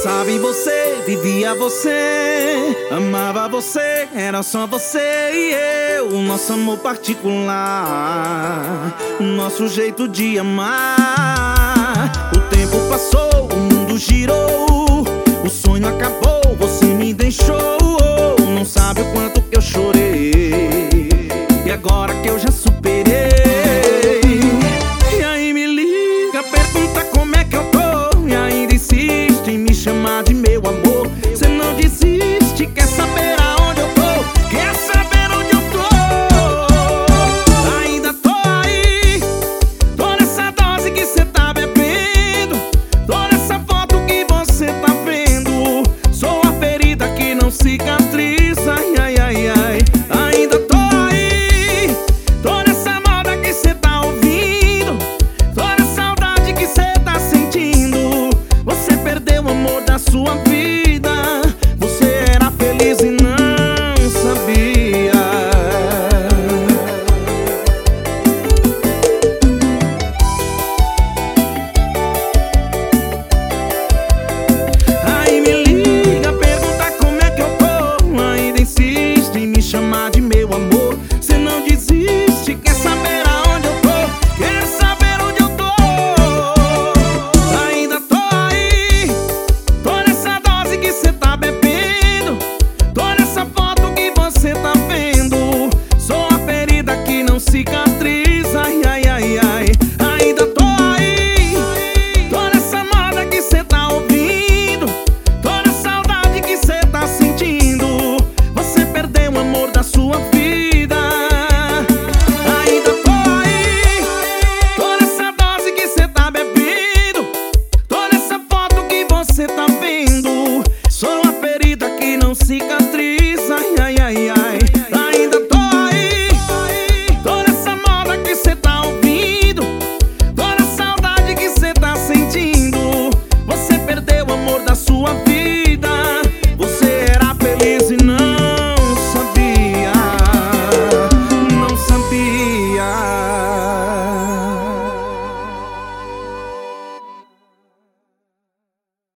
Pensava em você, vivia você, amava você, era só você e eu. O nosso amor particular, o nosso jeito de amar. O tempo passou, o mundo girou, o sonho acabou, você me deixou. Não sabe o quanto que eu chorei, e agora que eu já superei. E aí me liga, pergunta como é que eu tô, e ainda insiste em me chamar de meu amor. Você não desiste, quer saber aonde eu tô, quer saber onde eu tô. Ainda tô aí, tô nessa dose que cê tá bebendo, tô nessa foto que você tá vendo. Sou a ferida que não cicatriza, ai, ai, ai, ai. Ainda tô aí, tô nessa moda que cê tá ouvindo, tô na saudade que cê tá sentindo. Você perdeu o amor da sua vida, você era feliz e